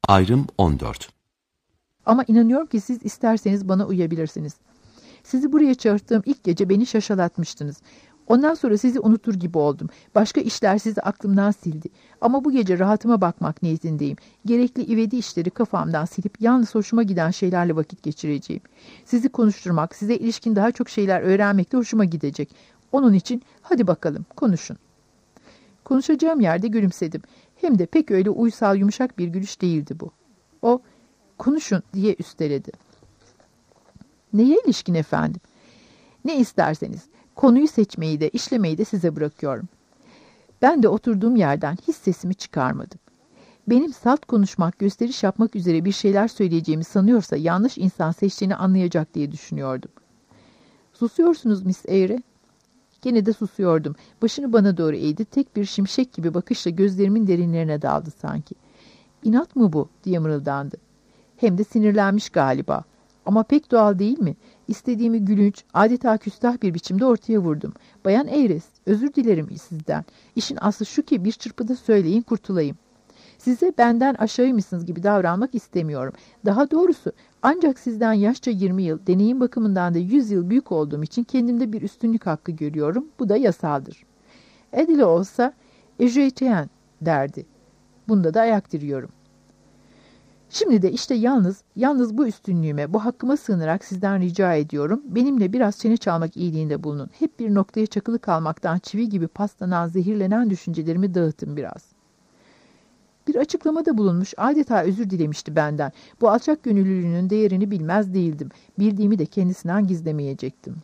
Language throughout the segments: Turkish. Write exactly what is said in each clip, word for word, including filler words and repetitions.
Ayrım on dört. Ama inanıyorum ki siz isterseniz bana uyabilirsiniz. Sizi buraya çağırttığım ilk gece beni şaşalatmıştınız. Ondan sonra sizi unutur gibi oldum. Başka işler sizi aklımdan sildi. Ama bu gece rahatıma bakmak niyetindeyim. Gerekli ivedi işleri kafamdan silip yalnız hoşuma giden şeylerle vakit geçireceğim. Sizi konuşturmak, size ilişkin daha çok şeyler öğrenmek de hoşuma gidecek. Onun için hadi bakalım konuşun. Konuşacağım yerde gülümsedim. Hem de pek öyle uysal yumuşak bir gülüş değildi bu. O, konuşun diye üsteledi. Neye ilişkin efendim? Ne isterseniz. Konuyu seçmeyi de işlemeyi de size bırakıyorum. Ben de oturduğum yerden hiç sesimi çıkarmadım. Benim salt konuşmak, gösteriş yapmak üzere bir şeyler söyleyeceğimi sanıyorsa yanlış insan seçtiğini anlayacak diye düşünüyordum. Susuyorsunuz Miss Eyre. Gene de susuyordum. Başını bana doğru eğdi. Tek bir şimşek gibi bakışla gözlerimin derinlerine daldı sanki. İnat mı bu diye mırıldandı. Hem de sinirlenmiş galiba. Ama pek doğal değil mi? İstediğimi gülünç, adeta küstah bir biçimde ortaya vurdum. Bayan Eyres, özür dilerim sizden. İşin aslı şu ki bir çırpıda söyleyin kurtulayım. Size benden aşağıymışsınız gibi davranmak istemiyorum. Daha doğrusu ancak sizden yaşça yirmi yıl, deneyim bakımından da yüz yıl büyük olduğum için kendimde bir üstünlük hakkı görüyorum. Bu da yasaldır. Edile olsa ejeyteyen derdi. Bunda da ayak diriyorum. Şimdi de işte yalnız, yalnız bu üstünlüğüme, bu hakkıma sığınarak sizden rica ediyorum. Benimle biraz çene çalmak iyiliğinde bulunun. Hep bir noktaya çakılı kalmaktan çivi gibi paslanan, zehirlenen düşüncelerimi dağıtın biraz. Bir açıklamada bulunmuş, adeta özür dilemişti benden. Bu alçak gönüllülüğünün değerini bilmez değildim. Bildiğimi de kendisinden gizlemeyecektim.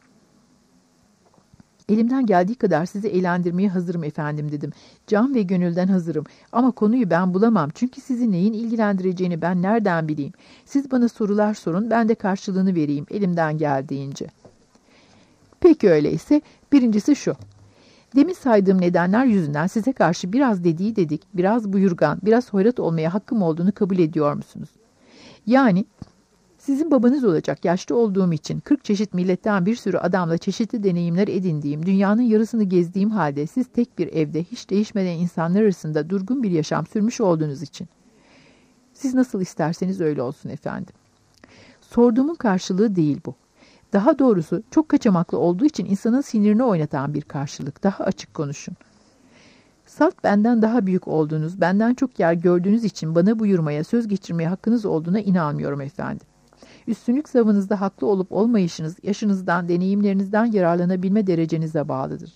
Elimden geldiği kadar sizi eğlendirmeye hazırım efendim dedim. Can ve gönülden hazırım. Ama konuyu ben bulamam. Çünkü sizi neyin ilgilendireceğini ben nereden bileyim? Siz bana sorular sorun, ben de karşılığını vereyim elimden geldiğince. Peki öyleyse birincisi şu. Demin saydığım nedenler yüzünden size karşı biraz dediği dedik, biraz buyurgan, biraz hoyrat olmaya hakkım olduğunu kabul ediyor musunuz? Yani sizin babanız olacak yaşlı olduğum için kırk çeşit milletten bir sürü adamla çeşitli deneyimler edindiğim, dünyanın yarısını gezdiğim halde siz tek bir evde hiç değişmeden insanlar arasında durgun bir yaşam sürmüş olduğunuz için. Siz nasıl isterseniz öyle olsun efendim. Sorduğumun karşılığı değil bu. Daha doğrusu çok kaçamaklı olduğu için insanın sinirini oynatan bir karşılık. Daha açık konuşun. Salt benden daha büyük olduğunuz, benden çok yer gördüğünüz için bana buyurmaya, söz geçirmeye hakkınız olduğuna inanmıyorum efendim. Üstünlük savınızda haklı olup olmayışınız, yaşınızdan, deneyimlerinizden yararlanabilme derecenize bağlıdır.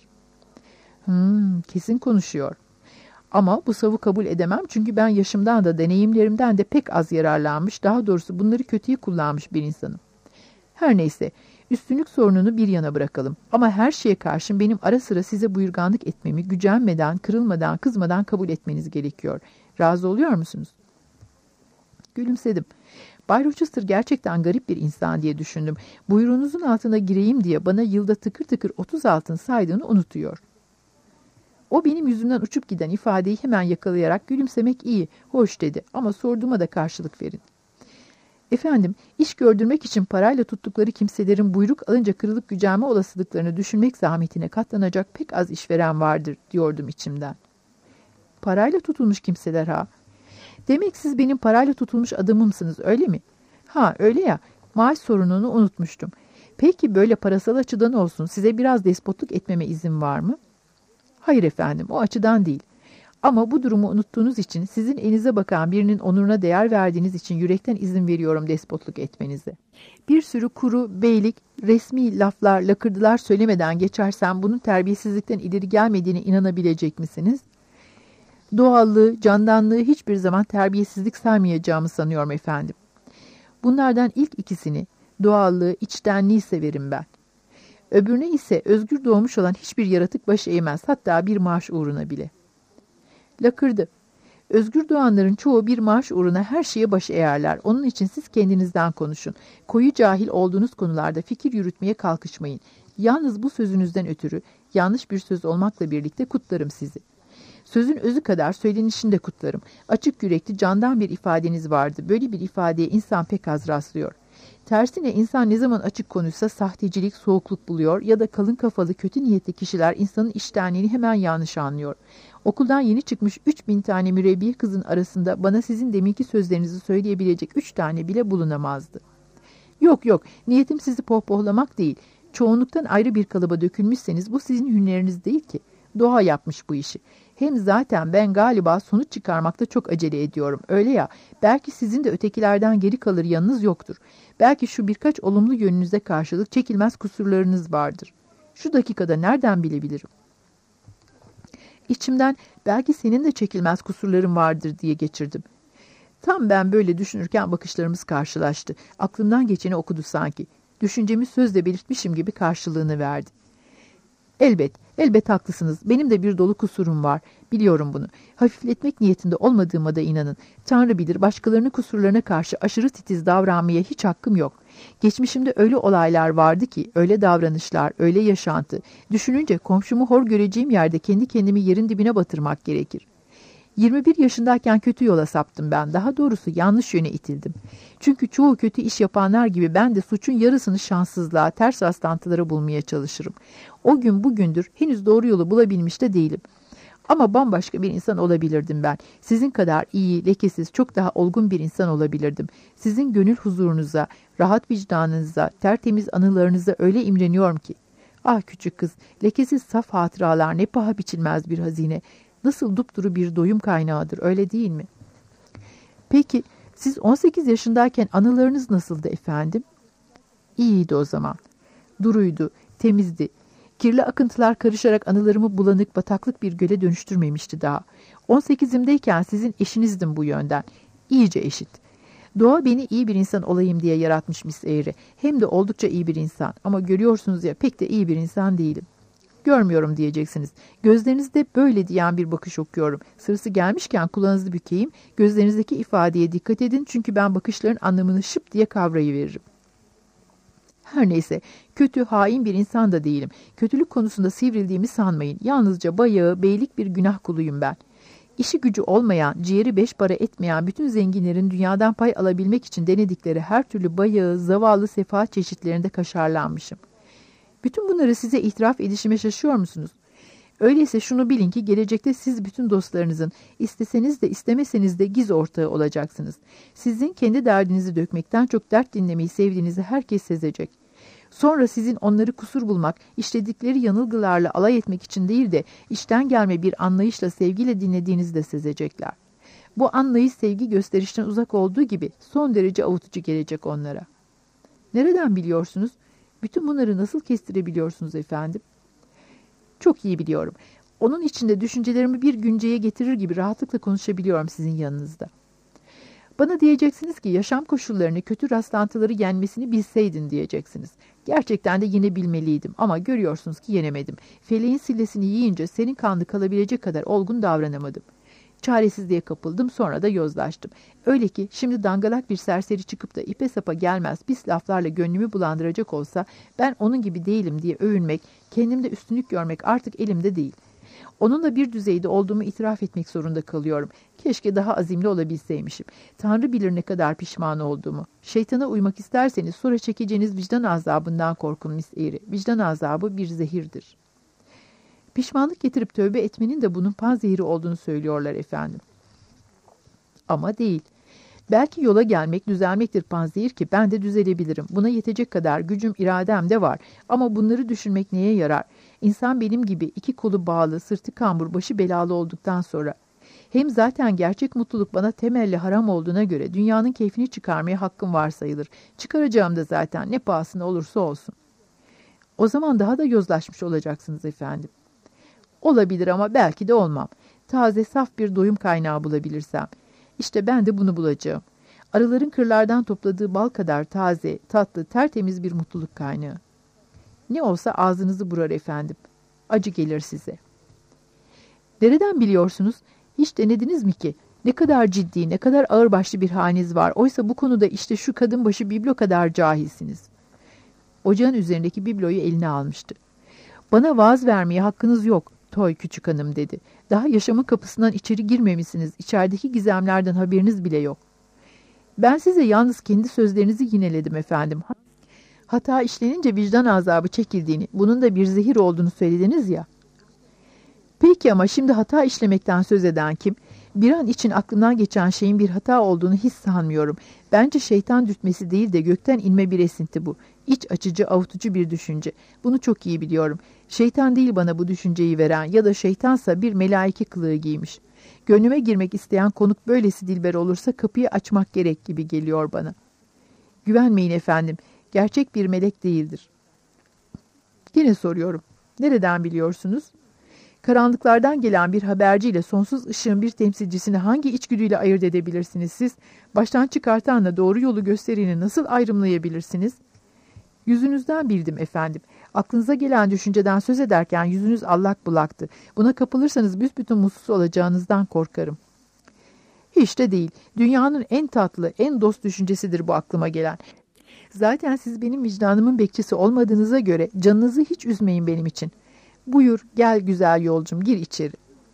Hmm, kesin konuşuyor. Ama bu savı kabul edemem çünkü ben yaşımdan da deneyimlerimden de pek az yararlanmış, daha doğrusu bunları kötüye kullanmış bir insanım. Her neyse, üstünlük sorununu bir yana bırakalım. Ama her şeye karşın benim ara sıra size buyurganlık etmemi gücenmeden, kırılmadan, kızmadan kabul etmeniz gerekiyor. Razı oluyor musunuz? Gülümsedim. Bay Rochester gerçekten garip bir insan diye düşündüm. Buyruğunuzun altına gireyim diye bana yılda tıkır tıkır otuz altın saydığını unutuyor. O benim yüzümden uçup giden ifadeyi hemen yakalayarak gülümsemek iyi, hoş dedi ama sorduğuma da karşılık verin. Efendim, iş gördürmek için parayla tuttukları kimselerin buyruk alınca kırılıp gücenme olasılıklarını düşünmek zahmetine katlanacak pek az işveren vardır diyordum içimden. Parayla tutulmuş kimseler ha? Demek siz benim parayla tutulmuş adamımsınız öyle mi? Ha öyle ya, maaş sorununu unutmuştum. Peki böyle parasal açıdan olsun size biraz despotluk etmeme izin var mı? Hayır efendim, o açıdan değil. Ama bu durumu unuttuğunuz için, sizin elinize bakan birinin onuruna değer verdiğiniz için yürekten izin veriyorum despotluk etmenize. Bir sürü kuru, beylik, resmi laflar, lakırdılar söylemeden geçersem bunun terbiyesizlikten ileri gelmediğine inanabilecek misiniz? Doğallığı, candanlığı hiçbir zaman terbiyesizlik saymayacağımı sanıyorum efendim. Bunlardan ilk ikisini, doğallığı, içtenliği severim ben. Öbürüne ise özgür doğmuş olan hiçbir yaratık baş eğmez, hatta bir maaş uğruna bile. Lakırdı. Özgür doğanların çoğu bir maaş uğruna her şeye baş eğerler. Onun için siz kendinizden konuşun. Koyu cahil olduğunuz konularda fikir yürütmeye kalkışmayın. Yalnız bu sözünüzden ötürü yanlış bir söz olmakla birlikte kutlarım sizi. Sözün özü kadar söylenişini de kutlarım. Açık yürekli, candan bir ifadeniz vardı. Böyle bir ifadeye insan pek az rastlıyor. Tersine insan ne zaman açık konuşsa sahtecilik, soğukluk buluyor ya da kalın kafalı, kötü niyetli kişiler insanın içtenliğini hemen yanlış anlıyor. Okuldan yeni çıkmış üç bin tane mürebbiye kızın arasında bana sizin deminki sözlerinizi söyleyebilecek üç tane bile bulunamazdı. Yok yok, niyetim sizi pohpohlamak değil. Çoğunluktan ayrı bir kalıba dökülmüşseniz bu sizin hüneriniz değil ki. Doğa yapmış bu işi. Hem zaten ben galiba sonuç çıkarmakta çok acele ediyorum. Öyle ya, belki sizin de ötekilerden geri kalır yanınız yoktur. Belki şu birkaç olumlu yönünüze karşılık çekilmez kusurlarınız vardır. Şu dakikada nereden bilebilirim? İçimden belki senin de çekilmez kusurların vardır diye geçirdim. Tam ben böyle düşünürken bakışlarımız karşılaştı. Aklımdan geçeni okudu sanki. Düşüncemi sözle belirtmişim gibi karşılığını verdi. Elbet, elbet haklısınız. Benim de bir dolu kusurum var. Biliyorum bunu. Hafifletmek niyetinde olmadığıma da inanın. Tanrı bilir, başkalarının kusurlarına karşı aşırı titiz davranmaya hiç hakkım yok. Geçmişimde öyle olaylar vardı ki, öyle davranışlar, öyle yaşantı. Düşününce komşumu hor göreceğim yerde kendi kendimi yerin dibine batırmak gerekir. yirmi bir yaşındayken kötü yola saptım ben. Daha doğrusu yanlış yöne itildim. Çünkü çoğu kötü iş yapanlar gibi ben de suçun yarısını şanssızlığa, ters rastlantılara bulmaya çalışırım. O gün bugündür henüz doğru yolu bulabilmiş de değilim. Ama bambaşka bir insan olabilirdim ben. Sizin kadar iyi, lekesiz, çok daha olgun bir insan olabilirdim. Sizin gönül huzurunuza, rahat vicdanınıza, tertemiz anılarınıza öyle imreniyorum ki. Ah küçük kız, lekesiz saf hatıralar ne paha biçilmez bir hazine. Nasıl dupduru bir doyum kaynağıdır, öyle değil mi? Peki, siz on sekiz yaşındayken anılarınız nasıldı efendim? İyiydi o zaman. Duruydu, temizdi. Kirli akıntılar karışarak anılarımı bulanık, bataklık bir göle dönüştürmemişti daha. on sekizimdeyken sizin eşinizdim bu yönden. İyice eşit. Doğa beni iyi bir insan olayım diye yaratmış Miss Eyre. Hem de oldukça iyi bir insan. Ama görüyorsunuz ya, pek de iyi bir insan değilim. Görmüyorum diyeceksiniz. Gözlerinizde böyle diyen bir bakış okuyorum. Sırası gelmişken kulağınızı bükeyim. Gözlerinizdeki ifadeye dikkat edin. Çünkü ben bakışların anlamını şıp diye kavrayıveririm. Her neyse, kötü, hain bir insan da değilim. Kötülük konusunda sivrildiğimi sanmayın. Yalnızca bayağı, beylik bir günah kuluyum ben. İşi gücü olmayan, ciğeri beş para etmeyen bütün zenginlerin dünyadan pay alabilmek için denedikleri her türlü bayağı, zavallı sefahat çeşitlerinde kaşarlanmışım. Bütün bunları size itiraf edişime şaşıyor musunuz? Öyleyse şunu bilin ki gelecekte siz bütün dostlarınızın, isteseniz de istemeseniz de giz ortağı olacaksınız. Sizin kendi derdinizi dökmekten çok dert dinlemeyi sevdiğinizi herkes sezecek. Sonra sizin onları kusur bulmak, işledikleri yanılgılarla alay etmek için değil de içten gelme bir anlayışla, sevgiyle dinlediğinizi de sezecekler. Bu anlayış sevgi gösterişten uzak olduğu gibi son derece avutucu gelecek onlara. Nereden biliyorsunuz? Bütün bunları nasıl kestirebiliyorsunuz efendim? Çok iyi biliyorum. Onun içinde düşüncelerimi bir günceye getirir gibi rahatlıkla konuşabiliyorum sizin yanınızda. Bana diyeceksiniz ki yaşam koşullarını, kötü rastlantıları yenmesini bilseydin diyeceksiniz. Gerçekten de yenebilmeliydim ama görüyorsunuz ki yenemedim. Feleğin sillesini yiyince senin kanlı kalabilecek kadar olgun davranamadım. Çaresizliğe kapıldım, sonra da yozlaştım. Öyle ki şimdi dangalak bir serseri çıkıp da ipe sapa gelmez pis laflarla gönlümü bulandıracak olsa ben onun gibi değilim diye övünmek, kendimde üstünlük görmek artık elimde değil. Onunla bir düzeyde olduğumu itiraf etmek zorunda kalıyorum. Keşke daha azimli olabilseymişim. Tanrı bilir ne kadar pişman olduğumu. Şeytana uymak isterseniz sonra çekeceğiniz vicdan azabından korkun Miss Eyre. Vicdan azabı bir zehirdir. Pişmanlık getirip tövbe etmenin de bunun panzehiri olduğunu söylüyorlar efendim. Ama değil. Belki yola gelmek, düzelmektir panzehir ki ben de düzelebilirim. Buna yetecek kadar gücüm, iradem de var. Ama bunları düşünmek neye yarar? İnsan benim gibi iki kolu bağlı, sırtı kambur, başı belalı olduktan sonra. Hem zaten gerçek mutluluk bana temelli haram olduğuna göre dünyanın keyfini çıkarmaya hakkım var sayılır. Çıkaracağım da zaten ne pahasına olursa olsun. O zaman daha da yozlaşmış olacaksınız efendim. Olabilir ama belki de olmam. Taze, saf bir doyum kaynağı bulabilirsem. İşte ben de bunu bulacağım. Arıların kırlardan topladığı bal kadar taze, tatlı, tertemiz bir mutluluk kaynağı. Ne olsa ağzınızı burar efendim. Acı gelir size. Nereden biliyorsunuz? Hiç denediniz mi ki? Ne kadar ciddi, ne kadar ağırbaşlı bir haliniz var. Oysa bu konuda işte şu kadın başı biblo kadar cahilsiniz. Ocağın üzerindeki bibloyu eline almıştı. Bana vaaz vermeye hakkınız yok. Toy küçük hanım dedi. Daha yaşamın kapısından içeri girmemişsiniz. İçerideki gizemlerden haberiniz bile yok. Ben size yalnız kendi sözlerinizi yineledim efendim. Hata işlenince vicdan azabı çekildiğini, bunun da bir zehir olduğunu söylediniz ya. Peki ama şimdi hata işlemekten söz eden kim? Bir an için aklımdan geçen şeyin bir hata olduğunu hiç sanmıyorum. Bence şeytan dürtmesi değil de gökten inme bir esinti bu. İç açıcı, avutucu bir düşünce. Bunu çok iyi biliyorum. Şeytan değil bana bu düşünceyi veren, ya da şeytansa bir melaike kılığı giymiş. Gönlüme girmek isteyen konuk böylesi dilber olursa kapıyı açmak gerek gibi geliyor bana. Güvenmeyin efendim. Gerçek bir melek değildir. Yine soruyorum. Nereden biliyorsunuz? Karanlıklardan gelen bir haberciyle sonsuz ışığın bir temsilcisini hangi içgüdüyle ayırt edebilirsiniz siz? Baştan çıkartanla doğru yolu göstereni nasıl ayrımlayabilirsiniz? Yüzünüzden bildim efendim. Aklınıza gelen düşünceden söz ederken yüzünüz allak bulaktı. Buna kapılırsanız büsbütün mutsuz olacağınızdan korkarım. Hiç de değil. Dünyanın en tatlı, en dost düşüncesidir bu aklıma gelen. Zaten siz benim vicdanımın bekçisi olmadığınıza göre canınızı hiç üzmeyin benim için. Buyur, gel güzel yolcum, gir içeri.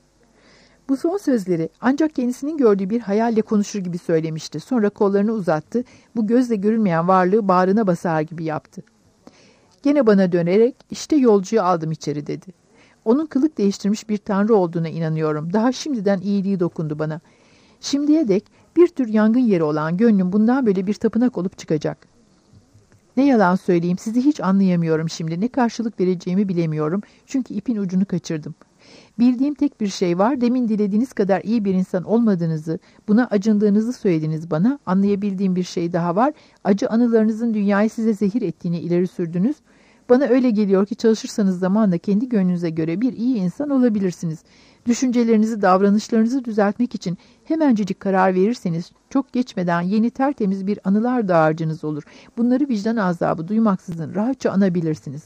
Bu son sözleri ancak kendisinin gördüğü bir hayalle konuşur gibi söylemişti. Sonra kollarını uzattı, bu gözle görülmeyen varlığı bağrına basar gibi yaptı. Gene bana dönerek, işte yolcuyu aldım içeri dedi. Onun kılık değiştirmiş bir tanrı olduğuna inanıyorum. Daha şimdiden iyiliği dokundu bana. Şimdiye dek bir tür yangın yeri olan gönlüm bundan böyle bir tapınak olup çıkacak. Ne yalan söyleyeyim, sizi hiç anlayamıyorum şimdi. Ne karşılık vereceğimi bilemiyorum. Çünkü ipin ucunu kaçırdım. Bildiğim tek bir şey var. Demin dilediğiniz kadar iyi bir insan olmadığınızı, buna acındığınızı söylediniz bana. Anlayabildiğim bir şey daha var. Acı anılarınızın dünyayı size zehir ettiğini ileri sürdünüz. Bana öyle geliyor ki çalışırsanız zamanla kendi gönlünüze göre bir iyi insan olabilirsiniz. Düşüncelerinizi, davranışlarınızı düzeltmek için hemencecik karar verirseniz çok geçmeden yeni tertemiz bir anılar dağarcığınız olur. Bunları vicdan azabı duymaksızın rahatça anabilirsiniz.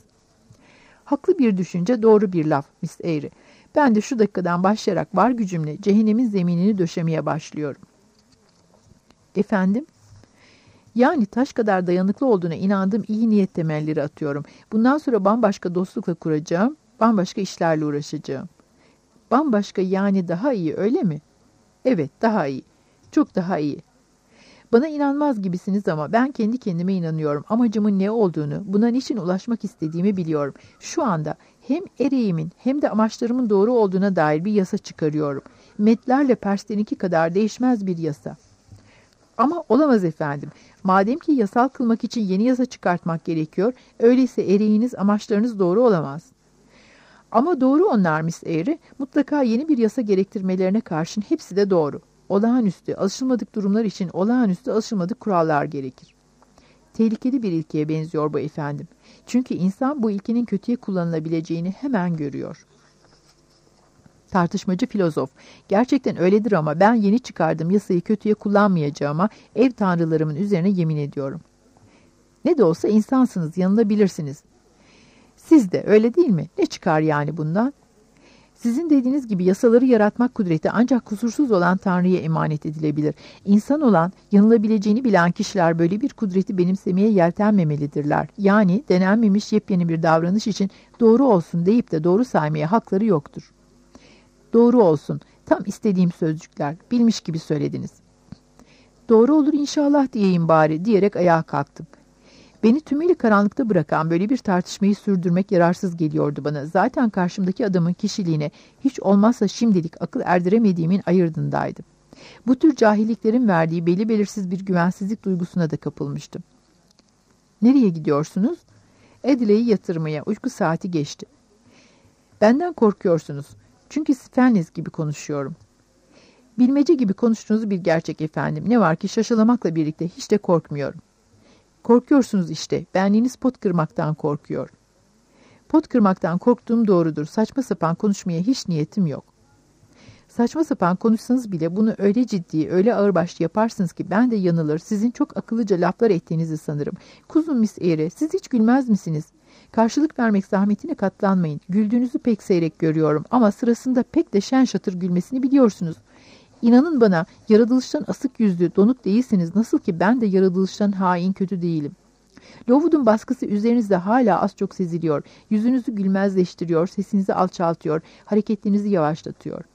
Haklı bir düşünce, doğru bir laf Miss Eyre. Ben de şu dakikadan başlayarak var gücümle cehennemin zeminini döşemeye başlıyorum. Efendim? Yani taş kadar dayanıklı olduğuna inandığım iyi niyet temelleri atıyorum. Bundan sonra bambaşka dostlukla kuracağım, bambaşka işlerle uğraşacağım. Bambaşka yani daha iyi, öyle mi? Evet, daha iyi. Çok daha iyi. Bana inanmaz gibisiniz ama ben kendi kendime inanıyorum. Amacımın ne olduğunu, buna niçin ulaşmak istediğimi biliyorum. Şu anda hem ereğimin hem de amaçlarımın doğru olduğuna dair bir yasa çıkarıyorum. Metlerle Pers'tenki kadar değişmez bir yasa. Ama olamaz efendim. Madem ki yasal kılmak için yeni yasa çıkartmak gerekiyor, öyleyse ereğiniz, amaçlarınız doğru olamaz. Ama doğru onlar Miss Eyre, mutlaka yeni bir yasa gerektirmelerine karşın hepsi de doğru. Olağanüstü, alışılmadık durumlar için olağanüstü, alışılmadık kurallar gerekir. Tehlikeli bir ilkeye benziyor bu efendim. Çünkü insan bu ilkenin kötüye kullanılabileceğini hemen görüyor. Tartışmacı filozof, gerçekten öyledir ama ben yeni çıkardığım yasayı kötüye kullanmayacağıma ev tanrılarımın üzerine yemin ediyorum. Ne de olsa insansınız, yanılabilirsiniz. Siz de öyle değil mi? Ne çıkar yani bundan? Sizin dediğiniz gibi yasaları yaratmak kudreti ancak kusursuz olan Tanrı'ya emanet edilebilir. İnsan olan, yanılabileceğini bilen kişiler böyle bir kudreti benimsemeye yeltenmemelidirler. Yani denenmemiş yepyeni bir davranış için doğru olsun deyip de doğru saymaya hakları yoktur. Doğru olsun, tam istediğim sözcükler, bilmiş gibi söylediniz. Doğru olur inşallah diyeyim bari diyerek ayağa kalktım. Beni tümüyle karanlıkta bırakan böyle bir tartışmayı sürdürmek yararsız geliyordu bana. Zaten karşımdaki adamın kişiliğine hiç olmazsa şimdilik akıl erdiremediğimin ayırdındaydım. Bu tür cahilliklerin verdiği belli belirsiz bir güvensizlik duygusuna da kapılmıştım. Nereye gidiyorsunuz? Adela'iyi yatırmaya, uyku saati geçti. Benden korkuyorsunuz. Çünkü Fennes gibi konuşuyorum. Bilmece gibi konuştuğunuz bir gerçek efendim. Ne var ki şaşalamakla birlikte hiç de korkmuyorum. Korkuyorsunuz işte. Benliğiniz pot kırmaktan korkuyor. Pot kırmaktan korktuğum doğrudur. Saçma sapan konuşmaya hiç niyetim yok. Saçma sapan konuşsanız bile bunu öyle ciddi, öyle ağırbaşlı yaparsınız ki ben de yanılır, sizin çok akıllıca laflar ettiğinizi sanırım. Kuzum Miss Eyre, siz hiç gülmez misiniz? Karşılık vermek zahmetine katlanmayın. Güldüğünüzü pek seyrek görüyorum ama sırasında pek de şen şatır gülmesini biliyorsunuz. İnanın bana, yaratılıştan asık yüzlü, donuk değilsiniz. Nasıl ki ben de yaratılıştan hain, kötü değilim. Lowood'un baskısı üzerinizde hala az çok seziliyor. Yüzünüzü gülmezleştiriyor, sesinizi alçaltıyor, hareketlerinizi yavaşlatıyor.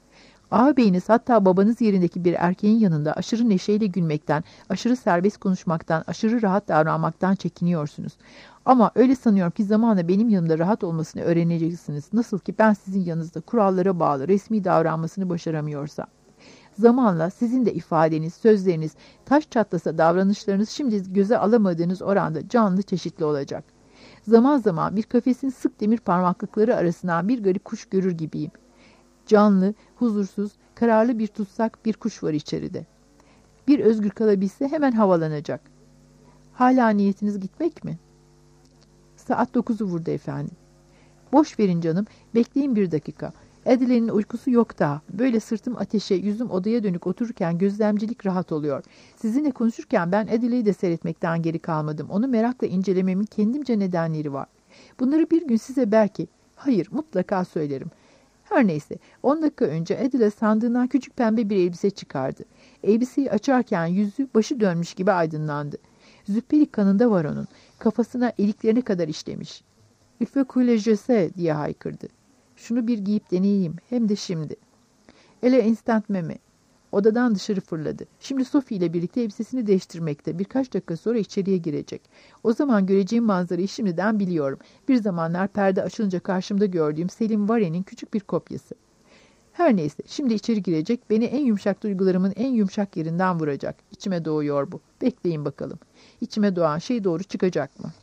Ağabeyiniz hatta babanız yerindeki bir erkeğin yanında aşırı neşeyle gülmekten, aşırı serbest konuşmaktan, aşırı rahat davranmaktan çekiniyorsunuz. Ama öyle sanıyorum ki zamanla benim yanımda rahat olmasını öğreneceksiniz. Nasıl ki ben sizin yanınızda kurallara bağlı, resmi davranmasını başaramıyorsam. Zamanla sizin de ifadeniz, sözleriniz, taş çatlasa davranışlarınız şimdi göze alamadığınız oranda canlı, çeşitli olacak. Zaman zaman bir kafesin sık demir parmaklıkları arasından bir garip kuş görür gibiyim. Canlı, huzursuz, kararlı bir tutsak bir kuş var içeride. Bir özgür kalabilse hemen havalanacak. Hala niyetiniz gitmek mi? Saat dokuzu vurdu efendim. Boş verin canım, bekleyin bir dakika. Adile'nin uykusu yok daha. Böyle sırtım ateşe, yüzüm odaya dönük otururken gözlemcilik rahat oluyor. Sizinle konuşurken ben Adile'yi de seyretmekten geri kalmadım. Onu merakla incelememin kendimce nedenleri var. Bunları bir gün size belki, hayır mutlaka söylerim. Her neyse, on dakika önce Adile sandığından küçük pembe bir elbise çıkardı. Elbiseyi açarken yüzü başı dönmüş gibi aydınlandı. Züppeli kanında var onun. Kafasına iliklerine kadar işlemiş. "Il faut que je sais" diye haykırdı. "Şunu bir giyip deneyeyim, hem de şimdi." Ele instant meme. Odadan dışarı fırladı. Şimdi Sophie ile birlikte elbisesini değiştirmekte. Birkaç dakika sonra içeriye girecek. O zaman göreceğim manzarayı şimdiden biliyorum. Bir zamanlar perde açılınca karşımda gördüğüm Selim Varen'in küçük bir kopyası. Her neyse, şimdi içeri girecek, beni en yumuşak duygularımın en yumuşak yerinden vuracak. İçime doğuyor bu. Bekleyin bakalım. İçime doğan şey doğru çıkacak mı?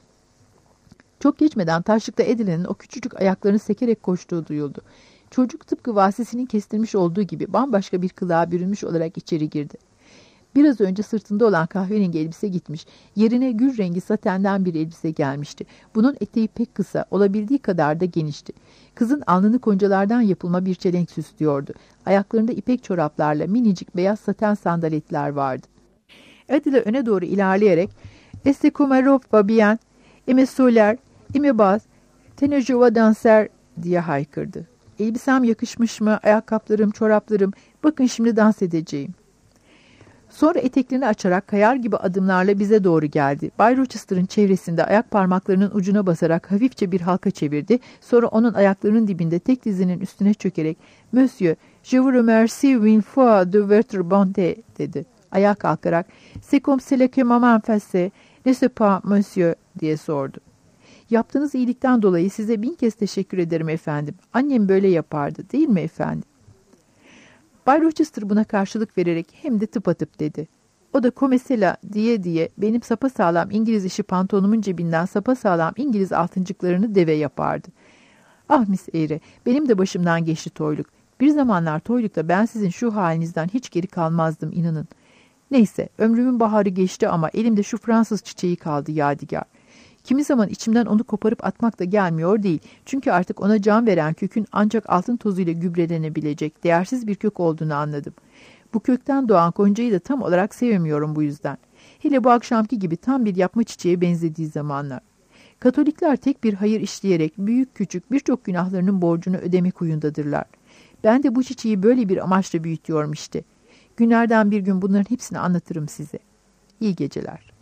Çok geçmeden taşlıkta Adile'nin o küçücük ayaklarını sekerek koştuğu duyuldu. Çocuk tıpkı vasisinin kestirmiş olduğu gibi bambaşka bir kılığa bürünmüş olarak içeri girdi. Biraz önce sırtında olan kahverengi elbise gitmiş, yerine gül rengi satenden bir elbise gelmişti. Bunun eteği pek kısa, olabildiği kadar da genişti. Kızın alnını koncalardan yapılma bir çelenk süslüyordu. Ayaklarında ipek çoraplarla minicik beyaz saten sandaletler vardı. Adile öne doğru ilerleyerek "Est-ce comme robe va bien? Ime soler, ime bas, tenejova danser" diye haykırdı. "Elbisem yakışmış mı? Ayakkabılarım, çoraplarım. Bakın şimdi dans edeceğim." Sonra eteklerini açarak kayar gibi adımlarla bize doğru geldi. Bay Rochester'ın çevresinde ayak parmaklarının ucuna basarak hafifçe bir halka çevirdi. Sonra onun ayaklarının dibinde tek dizinin üstüne çökerek "Monsieur, je vous remercie une fois de votre bonté" dedi. Ayağa kalkarak "C'est comme cela que maman faisait, n'est-ce pas monsieur?" diye sordu. "Yaptığınız iyilikten dolayı size bin kez teşekkür ederim efendim. Annem böyle yapardı, değil mi efendim?" Bay Rochester buna karşılık vererek hem de tıpatıp dedi. O da "Komesela" diye diye benim sapasağlam İngiliz işi pantolonumun cebinden sapasağlam İngiliz altıncıklarını deve yapardı. Ah Miss Eyre, benim de başımdan geçti toyluk. Bir zamanlar toylukta ben sizin şu halinizden hiç geri kalmazdım, inanın. Neyse, ömrümün baharı geçti ama elimde şu Fransız çiçeği kaldı yadigar. Kimi zaman içimden onu koparıp atmak da gelmiyor değil. Çünkü artık ona can veren kökün ancak altın tozuyla gübrelenebilecek değersiz bir kök olduğunu anladım. Bu kökten doğan goncayı da tam olarak sevmiyorum bu yüzden. Hele bu akşamki gibi tam bir yapma çiçeğe benzediği zamanlar. Katolikler tek bir hayır işleyerek büyük küçük birçok günahlarının borcunu ödemek huyundadırlar. Ben de bu çiçeği böyle bir amaçla büyütüyorum işte. Günlerden bir gün bunların hepsini anlatırım size. İyi geceler.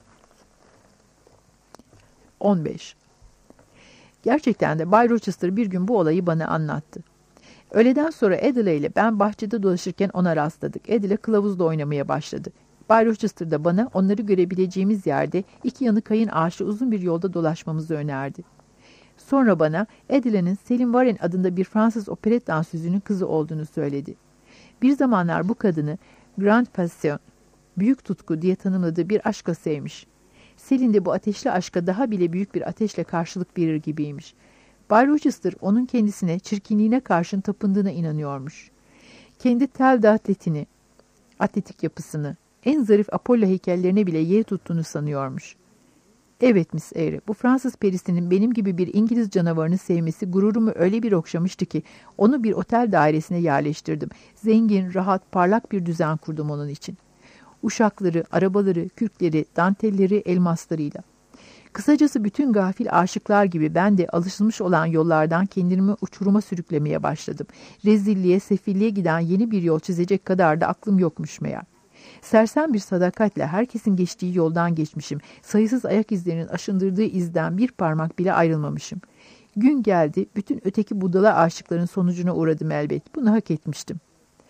on beş. Gerçekten de Bay Rochester bir gün bu olayı bana anlattı. Öğleden sonra Adile ile ben bahçede dolaşırken ona rastladık. Adile kılavuzla oynamaya başladı. Bay Rochester da bana onları görebileceğimiz yerde iki yanı kayın ağaçlı uzun bir yolda dolaşmamızı önerdi. Sonra bana Adile'nin Selim Varen adında bir Fransız operet dansözünün kızı olduğunu söyledi. Bir zamanlar bu kadını Grand Passion, büyük tutku diye tanımladığı bir aşkla sevmiş. Selin de bu ateşli aşka daha bile büyük bir ateşle karşılık verir gibiymiş. Bay Rochester onun kendisine çirkinliğine karşın tapındığına inanıyormuş. Kendi tel de atletini, atletik yapısını, en zarif Apollo heykellerine bile yer tuttuğunu sanıyormuş. Evet Miss Eyre, bu Fransız perisinin benim gibi bir İngiliz canavarını sevmesi gururumu öyle bir okşamıştı ki onu bir otel dairesine yerleştirdim. Zengin, rahat, parlak bir düzen kurdum onun için. Uşakları, arabaları, kürkleri, dantelleri, elmaslarıyla. Kısacası bütün gafil aşıklar gibi ben de alışılmış olan yollardan kendimi uçuruma sürüklemeye başladım. Rezilliğe, sefilliğe giden yeni bir yol çizecek kadar da aklım yokmuş meğer. Sersem bir sadakatle herkesin geçtiği yoldan geçmişim. Sayısız ayak izlerinin aşındırdığı izden bir parmak bile ayrılmamışım. Gün geldi, bütün öteki budala aşıkların sonucuna uğradım elbet. Bunu hak etmiştim.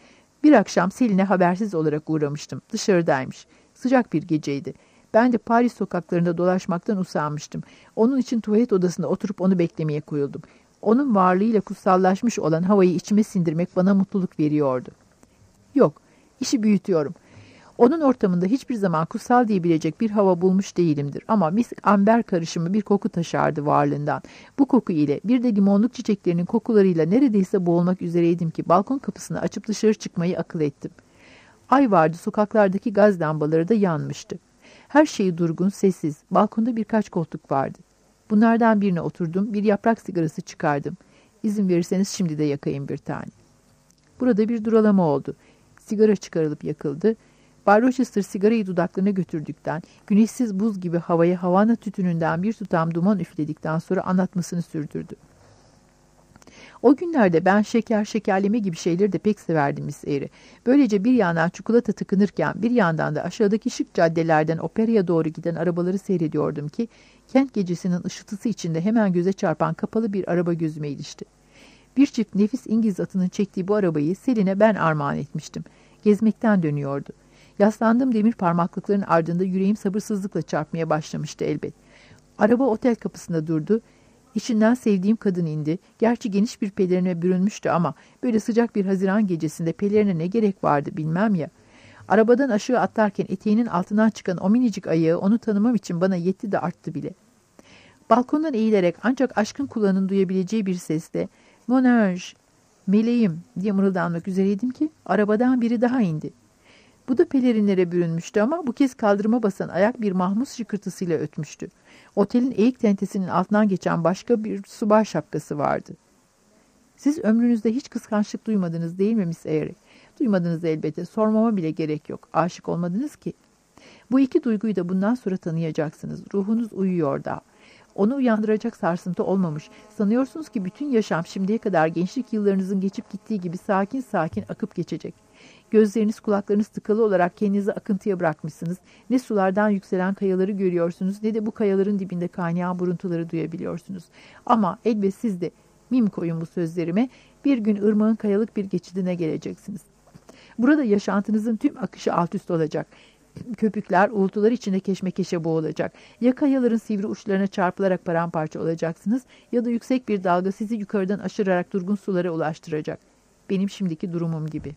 Bir akşam Selin'e habersiz olarak uğramıştım. Dışarıdaymış. Sıcak bir geceydi. Ben de Paris sokaklarında dolaşmaktan usanmıştım. Onun için tuvalet odasında oturup onu beklemeye koyuldum. Onun varlığıyla kutsallaşmış olan havayı içime sindirmek bana mutluluk veriyordu. Yok, işi büyütüyorum. Onun ortamında hiçbir zaman kutsal diyebilecek bir hava bulmuş değilimdir. Ama misk amber karışımı bir koku taşardı varlığından. Bu koku ile bir de limonluk çiçeklerinin kokularıyla neredeyse boğulmak üzereydim ki balkon kapısını açıp dışarı çıkmayı akıl ettim. Ay vardı, sokaklardaki gaz lambaları da yanmıştı. Her şey durgun, sessiz. Balkonda birkaç koltuk vardı. Bunlardan birine oturdum, bir yaprak sigarası çıkardım. İzin verirseniz şimdi de yakayım bir tane. Burada bir duralama oldu. Sigara çıkarılıp yakıldı. Bay Rochester sigarayı dudaklarına götürdükten, güneşsiz buz gibi havaya Havana tütününden bir tutam duman üfledikten sonra anlatmasını sürdürdü. O günlerde ben şeker, şekerleme gibi şeyleri de pek severdim Miss Eyre. Böylece bir yandan çikolata tıkınırken bir yandan da aşağıdaki şık caddelerden operaya doğru giden arabaları seyrediyordum ki, kent gecesinin ışıltısı içinde hemen göze çarpan kapalı bir araba gözüme ilişti. Bir çift nefis İngiliz atının çektiği bu arabayı Selin'e ben armağan etmiştim. Gezmekten dönüyordu. Yaslandığım demir parmaklıkların ardında yüreğim sabırsızlıkla çarpmaya başlamıştı elbet. Araba otel kapısında durdu. İçinden sevdiğim kadın indi. Gerçi geniş bir pelerine bürünmüştü ama böyle sıcak bir Haziran gecesinde pelerine ne gerek vardı bilmem ya. Arabadan aşağı atlarken eteğinin altından çıkan o minicik ayağı onu tanımam için bana yetti de arttı bile. Balkondan eğilerek ancak aşkın kulağının duyabileceği bir sesle "Mon ange, meleğim" diye mırıldanmak üzereydim ki arabadan biri daha indi. Bu da pelerinlere bürünmüştü ama bu kez kaldırıma basan ayak bir mahmus şıkırtısıyla ötmüştü. Otelin eğik tentesinin altından geçen başka bir subay şapkası vardı. Siz ömrünüzde hiç kıskançlık duymadınız değil mi Miss Eyre? Duymadınız elbette. Sormama bile gerek yok. Aşık olmadınız ki. Bu iki duyguyu da bundan sonra tanıyacaksınız. Ruhunuz uyuyor da. Onu uyandıracak sarsıntı olmamış. Sanıyorsunuz ki bütün yaşam şimdiye kadar gençlik yıllarınızın geçip gittiği gibi sakin sakin akıp geçecek. Gözleriniz, kulaklarınız tıkalı olarak kendinizi akıntıya bırakmışsınız. Ne sulardan yükselen kayaları görüyorsunuz ne de bu kayaların dibinde kaynayan buruntuları duyabiliyorsunuz. Ama elbet siz de, mim koyun bu sözlerime, bir gün ırmağın kayalık bir geçidine geleceksiniz. Burada yaşantınızın tüm akışı alt üst olacak. Köpükler, uğultular içinde keşmekeşe boğulacak. Ya kayaların sivri uçlarına çarpılarak paramparça olacaksınız ya da yüksek bir dalga sizi yukarıdan aşırarak durgun sulara ulaştıracak. Benim şimdiki durumum gibi.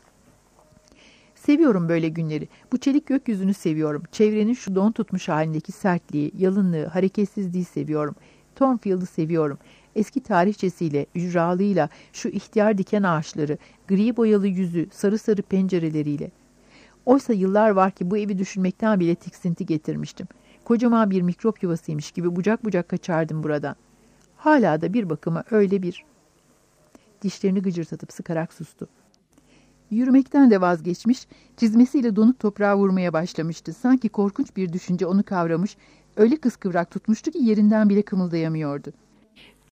Seviyorum böyle günleri. Bu çelik gökyüzünü seviyorum. Çevrenin şu don tutmuş halindeki sertliği, yalınlığı, hareketsizliği seviyorum. Thornfield'ı seviyorum. Eski tarihçesiyle, ücralığıyla, şu ihtiyar diken ağaçları, gri boyalı yüzü, sarı sarı pencereleriyle. Oysa yıllar var ki bu evi düşünmekten bile tiksinti getirmiştim. Kocaman bir mikrop yuvasıymış gibi bucak bucak kaçardım buradan. Hala da bir bakıma öyle bir... Dişlerini gıcırtatıp sıkarak sustu. Yürümekten de vazgeçmiş, çizmesiyle donuk toprağa vurmaya başlamıştı. Sanki korkunç bir düşünce onu kavramış, öyle kıskıvrak tutmuştu ki yerinden bile kımıldayamıyordu.